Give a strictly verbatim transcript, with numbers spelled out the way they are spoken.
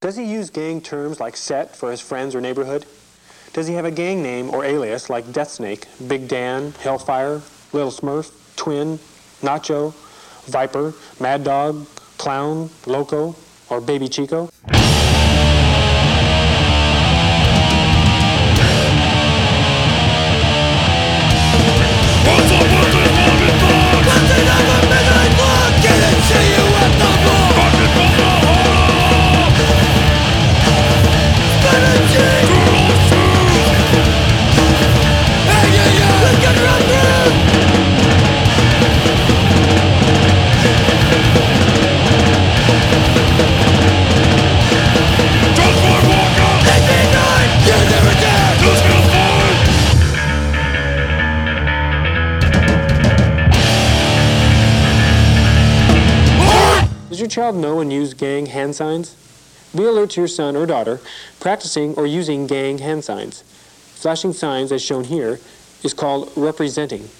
Does he use gang terms like set for his friends or neighborhood? Does he have a gang name or alias like Death Snake, Big Dan, Hellfire, Little Smurf, Twin, Nacho, Viper, Mad Dog, Clown, Loco, or Baby Chico? Does your child know and use gang hand signs? Be alert to your son or daughter practicing or using gang hand signs. Flashing signs, as shown here, is called representing.